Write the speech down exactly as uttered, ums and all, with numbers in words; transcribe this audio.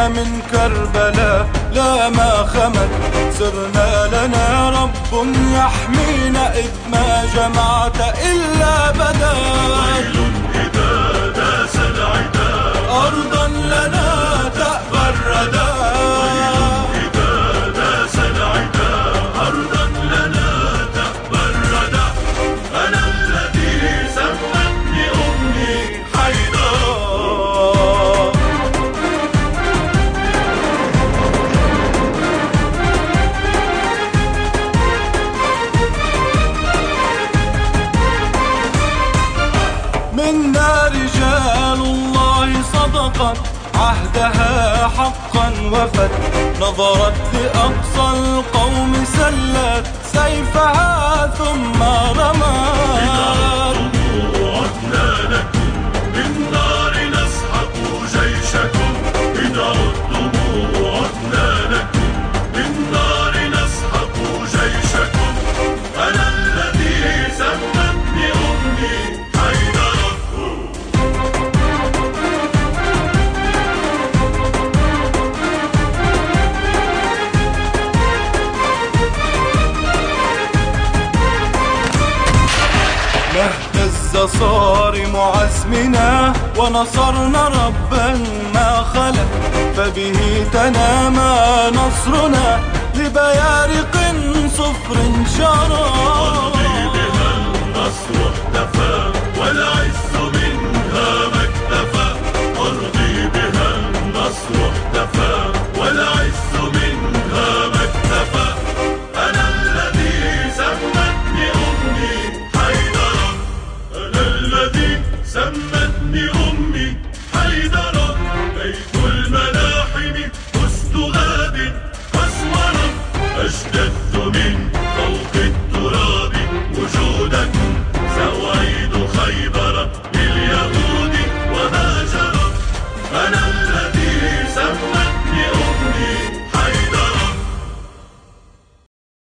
من كربلاء لا ما خمت، صرنا لنا رب يحمينا إذ ما جمعت إلا بدا. ويل إذا داس العدا أرضا لنا تأبى الردى. منا رجال الله صدقت عهدها حقا وفت، نظرت لأقصى القوم سلت سيفها ثم رمت. عدنا لكم بالنار نسحق جيشكم، إذا عدتم عدنا لكم بالنار نسحق جيشكم. أنا الذي سمتني أمي اهتز صارم عزمنا ونصرنا ربا ما خلق، فبه تنامى نصرنا لبيارق صفر شرى. والله بها النصر اختفى ولا